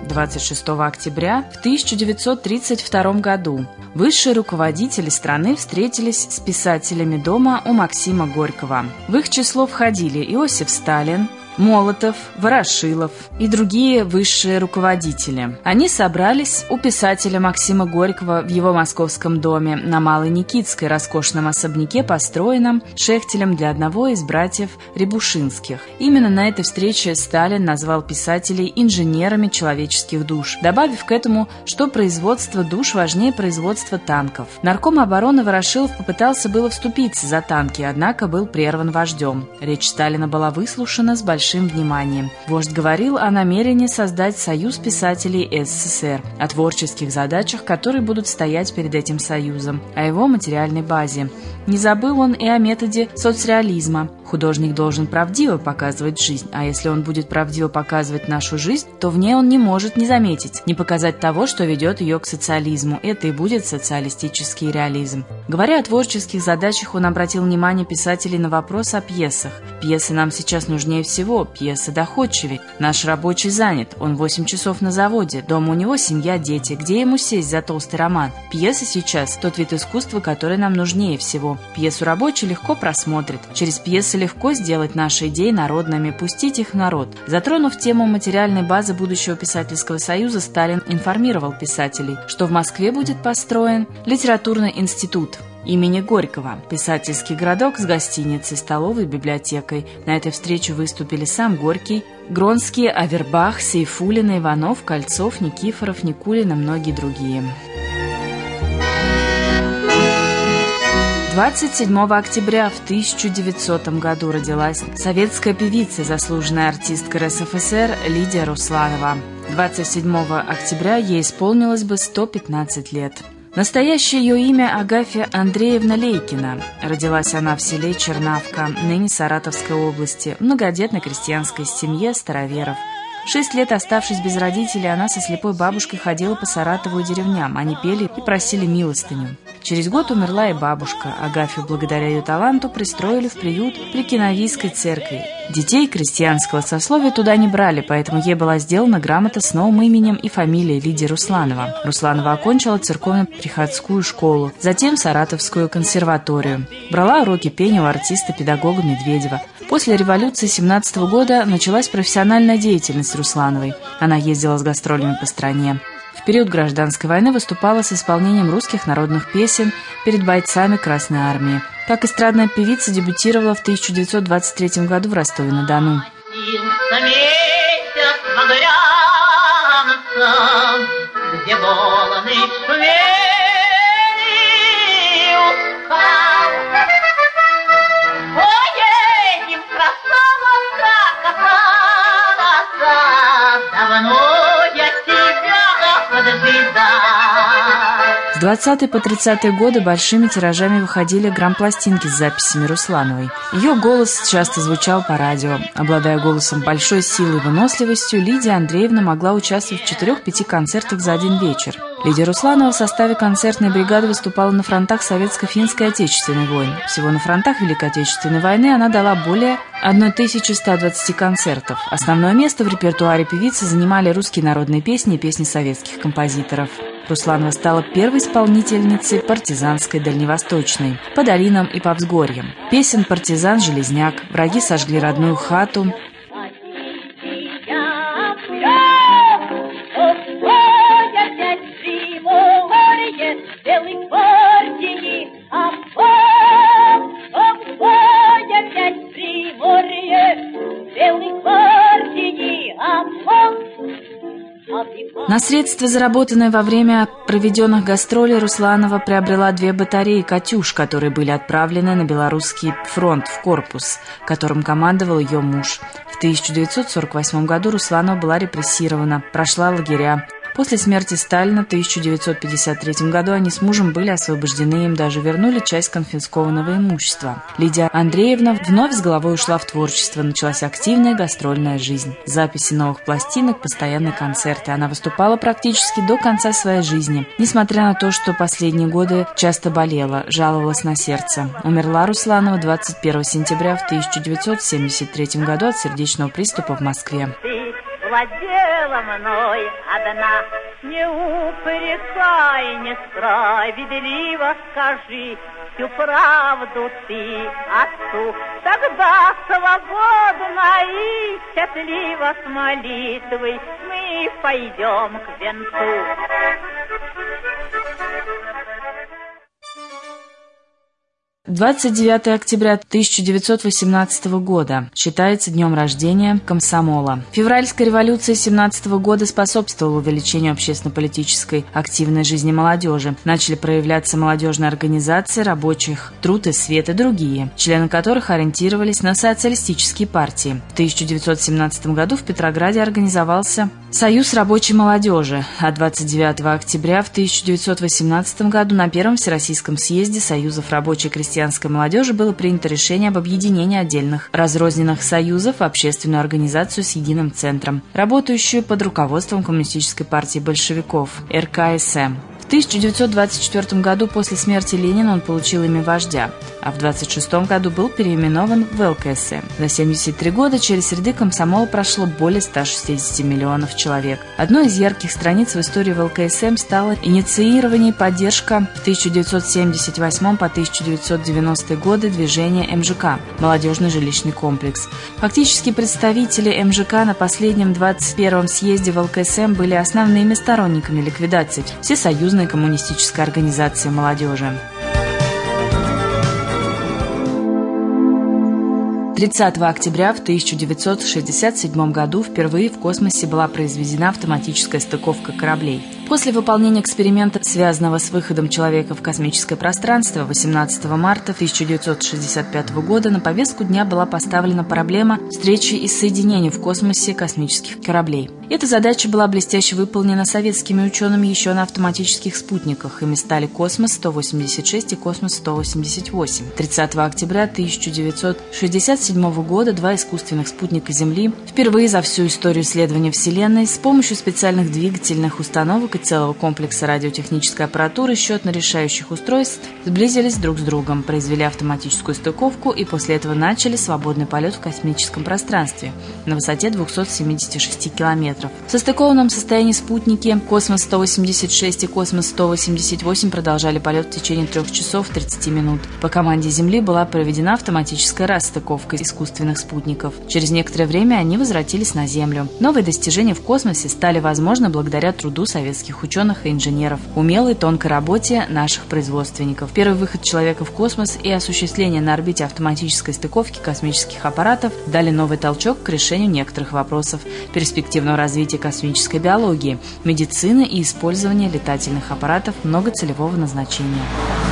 26 октября в 1932 году высшие руководители страны встретились с писателями дома у Максима Горького. В их число входили Иосиф Сталин, Молотов, Ворошилов и другие высшие руководители. Они собрались у писателя Максима Горького в его московском доме на Малой Никитской, роскошном особняке, построенном Шехтелем для одного из братьев Рябушинских. Именно на этой встрече Сталин назвал писателей инженерами человеческих душ, добавив к этому, что производство душ важнее производства танков. Нарком обороны Ворошилов попытался было вступиться за танки, однако был прерван вождем. Речь Сталина была выслушана с большим вниманием. Вождь говорил о намерении создать Союз писателей СССР, о творческих задачах, которые будут стоять перед этим союзом, о его материальной базе. Не забыл он и о методе соцреализма. Художник должен правдиво показывать жизнь, а если он будет правдиво показывать нашу жизнь, то в ней он не может не заметить, не показать того, что ведет ее к социализму. Это и будет социалистический реализм. Говоря о творческих задачах, он обратил внимание писателей на вопрос о пьесах. Пьесы нам сейчас нужнее всего, пьесы доходчивее. Наш рабочий занят, он 8 часов на заводе, дома у него семья, дети. Где ему сесть за толстый роман? Пьесы сейчас тот вид искусства, который нам нужнее всего. Пьесу рабочий легко просмотрит. Через пьесы легко сделать наши идеи народными, пустить их в народ. Затронув тему материальной базы будущего писательского союза, Сталин информировал писателей, что в Москве будет построен литературный институт имени Горького, писательский городок с гостиницей, столовой и библиотекой. На этой встрече выступили сам Горький, Гронский, Авербах, Сейфуллин, Иванов, Кольцов, Никифоров, Никулин и многие другие. 27 октября в 1900 году родилась советская певица, заслуженная артистка РСФСР Лидия Русланова. 27 октября ей исполнилось бы 115 лет. Настоящее ее имя Агафья Андреевна Лейкина. Родилась она в селе Чернавка, ныне Саратовской области, в многодетной крестьянской семье староверов. 6 лет оставшись без родителей, она со слепой бабушкой ходила по Саратову и деревням. Они пели и просили милостыню. Через год умерла и бабушка. Агафью, благодаря ее таланту, пристроили в приют при Киновийской церкви. Детей крестьянского сословия туда не брали, поэтому ей была сделана грамота с новым именем и фамилией Лидия Русланова. Русланова окончила церковно-приходскую школу, затем Саратовскую консерваторию. Брала уроки пения у артиста-педагога Медведева. После революции 1917 года началась профессиональная деятельность Руслановой. Она ездила с гастролями по стране. В период гражданской войны выступала с исполнением русских народных песен перед бойцами Красной Армии. Как эстрадная певица дебютировала в 1923 году в Ростове-на-Дону. С 20-й по 30-е годы большими тиражами выходили грампластинки с записями Руслановой. Ее голос часто звучал по радио. Обладая голосом большой силой и выносливостью, Лидия Андреевна могла участвовать в 4-5 концертах за один вечер. Лидия Русланова в составе концертной бригады выступала на фронтах Советско-финской и Отечественной войн. Всего на фронтах Великой Отечественной войны она дала более 1120 концертов. Основное место в репертуаре певицы занимали русские народные песни и песни советских композиторов. Русланова стала первой исполнительницей партизанской дальневосточной по долинам и по взгорьям. Песен «Партизан», «Железняк», «Враги сожгли родную хату», На средства, заработанные во время проведенных гастролей, Русланова приобрела 2 батареи «Катюш», которые были отправлены на Белорусский фронт в корпус, которым командовал ее муж. В 1948 году Русланова была репрессирована, прошла лагеря. После смерти Сталина в 1953 году они с мужем были освобождены, им даже вернули часть конфискованного имущества. Лидия Андреевна вновь с головой ушла в творчество, началась активная гастрольная жизнь. Записи новых пластинок, постоянные концерты. Она выступала практически до конца своей жизни, несмотря на то, что последние годы часто болела, жаловалась на сердце. Умерла Русланова 21 сентября в 1973 году от сердечного приступа в Москве. Владела мной, одна. Не упрекай несправедливо, скажи всю правду ты отцу. Тогда свободно и счастливо с молитвой мы пойдем к венцу. 29 октября 1918 года считается днем рождения комсомола. Февральская революция 1917 года способствовала увеличению общественно-политической активной жизни молодежи. Начали проявляться молодежные организации рабочих, Труд и Свет и другие, члены которых ориентировались на социалистические партии. В 1917 году в Петрограде организовался Союз рабочей молодежи, а 29 октября в 1918 году на Первом Всероссийском съезде Союзов рабочей и крестьянской молодежи было принято решение об объединении отдельных разрозненных союзов в общественную организацию с единым центром, работающую под руководством Коммунистической партии большевиков РКСМ. В 1924 году после смерти Ленина он получил имя вождя, а в 1926 году был переименован в ЛКСМ. За 73 года через ряды комсомола прошло более 160 миллионов человек. Одной из ярких страниц в истории ЛКСМ стало инициирование и поддержка в 1978 по 1990 годы движения МЖК – молодежный жилищный комплекс. Фактически представители МЖК на последнем 21-м съезде в ЛКСМ были основными сторонниками ликвидации всесоюзной коммунистической организации молодежи. 30 октября в 1967 году впервые в космосе была произведена автоматическая стыковка кораблей. После выполнения эксперимента, связанного с выходом человека в космическое пространство, 18 марта 1965 года на повестку дня была поставлена проблема встречи и соединения в космосе космических кораблей. Эта задача была блестяще выполнена советскими учеными еще на автоматических спутниках. Ими стали «Космос-186» и «Космос-188». 30 октября 1967 года два искусственных спутника Земли впервые за всю историю исследования Вселенной с помощью специальных двигательных установок и целого комплекса радиотехнической аппаратуры счетно-решающих устройств сблизились друг с другом, произвели автоматическую стыковку и после этого начали свободный полет в космическом пространстве на высоте 276 километров. В состыкованном состоянии спутники «Космос-186» и «Космос-188» продолжали полет в течение 3 часов 30 минут. По команде Земли была проведена автоматическая расстыковка искусственных спутников. Через некоторое время они возвратились на Землю. Новые достижения в космосе стали возможны благодаря труду советских ученых и инженеров, умелой тонкой работе наших производственников. Первый выход человека в космос и осуществление на орбите автоматической стыковки космических аппаратов дали новый толчок к решению некоторых вопросов перспективного развития космической биологии, медицины и использования летательных аппаратов многоцелевого назначения.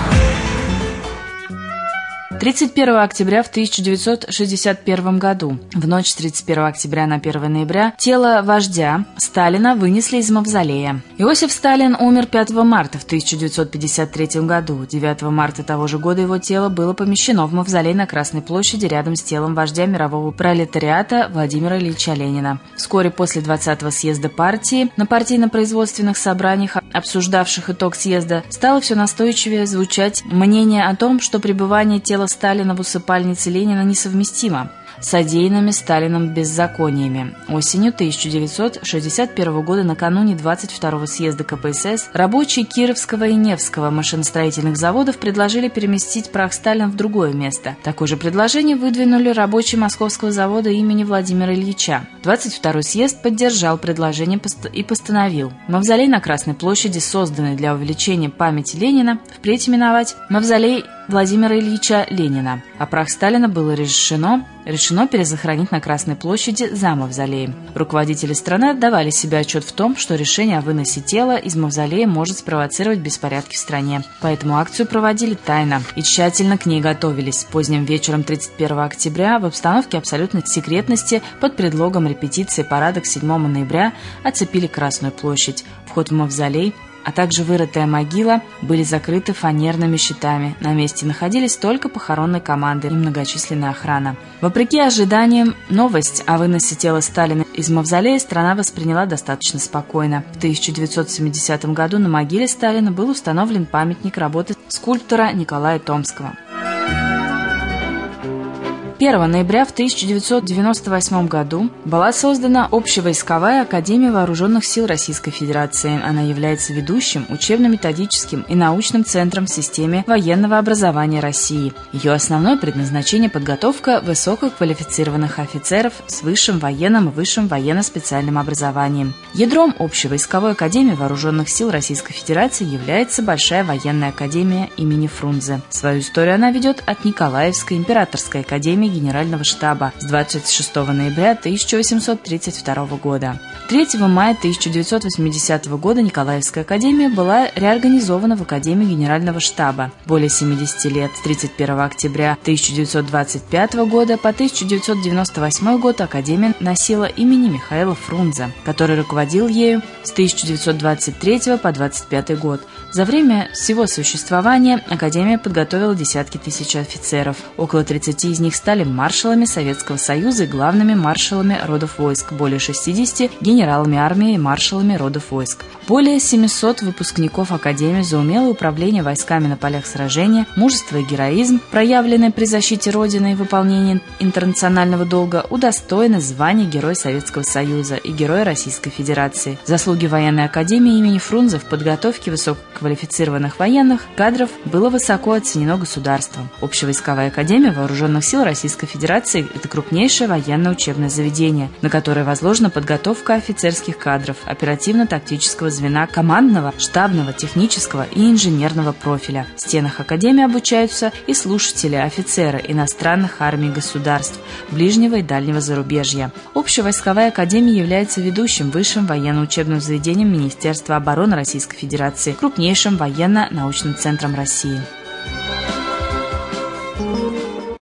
31 октября в 1961 году, в ночь с 31 октября на 1 ноября, тело вождя Сталина вынесли из мавзолея. Иосиф Сталин умер 5 марта в 1953 году. 9 марта того же года его тело было помещено в мавзолей на Красной площади рядом с телом вождя мирового пролетариата Владимира Ильича Ленина. Вскоре после 20-го съезда партии на партийно-производственных собраниях, обсуждавших итог съезда, стало все настойчивее звучать мнение о том, что пребывание тела Сталина в усыпальнице Ленина несовместимо с содеянными Сталином беззакониями. Осенью 1961 года, накануне 22-го съезда КПСС, рабочие Кировского и Невского машиностроительных заводов предложили переместить прах Сталина в другое место. Такое же предложение выдвинули рабочие Московского завода имени Владимира Ильича. 22-й съезд поддержал предложение и постановил мавзолей на Красной площади, созданный для увеличения памяти Ленина, впредь именовать мавзолей Владимира Ильича Ленина, а прах Сталина было решено перезахоронить на Красной площади за мавзолеем. Руководители страны отдавали себе отчет в том, что решение о выносе тела из мавзолея может спровоцировать беспорядки в стране. Поэтому акцию проводили тайно и тщательно к ней готовились. Поздним вечером 31 октября в обстановке абсолютной секретности под предлогом репетиции парада к 7 ноября оцепили Красную площадь. Вход в мавзолей, а также вырытая могила были закрыты фанерными щитами. На месте находились только похоронные команды и многочисленная охрана. Вопреки ожиданиям, новость о выносе тела Сталина из мавзолея страна восприняла достаточно спокойно. В 1970 году на могиле Сталина был установлен памятник работы скульптора Николая Томского. 1 ноября в 1998 году была создана Общевойсковая академия Вооруженных сил Российской Федерации. Она является ведущим учебно-методическим и научным центром в системе военного образования России. Ее основное предназначение – подготовка высококвалифицированных офицеров с высшим военным и высшим военно-специальным образованием. Ядром Общевойсковой академии Вооруженных сил Российской Федерации является Большая военная академия имени Фрунзе. Свою историю она ведет от Николаевской императорской академии Генерального штаба с 26 ноября 1832 года. 3 мая 1980 года Николаевская академия была реорганизована в Академию Генерального штаба. Более 70 лет, с 31 октября 1925 года по 1998 год Академия носила имени Михаила Фрунзе, который руководил ею с 1923 по 1925 год. За время всего существования Академия подготовила десятки тысяч офицеров. Около 30 из них стали маршалами Советского Союза и главными маршалами родов войск, более 60 – генералами армии и маршалами родов войск. Более 700 выпускников Академии за умелое управление войсками на полях сражения, мужество и героизм, проявленные при защите Родины и выполнении интернационального долга, удостоены звания Герой Советского Союза и Герой Российской Федерации. Заслуги военной академии имени Фрунзе в подготовке высококвалифицированных военных кадров было высоко оценено государством. Общевойсковая академия Вооруженных сил Российской Федерации – это крупнейшее военное учебное заведение, на которое возложена подготовка офицерских кадров, оперативно-тактического звена, командного, штабного, технического и инженерного профиля. В стенах академии обучаются и слушатели, офицеры иностранных армий государств ближнего и дальнего зарубежья. Общевойсковая академия является ведущим высшим военно-учебным заведением Министерства обороны Российской Федерации, крупнейшим военно-научным центром России.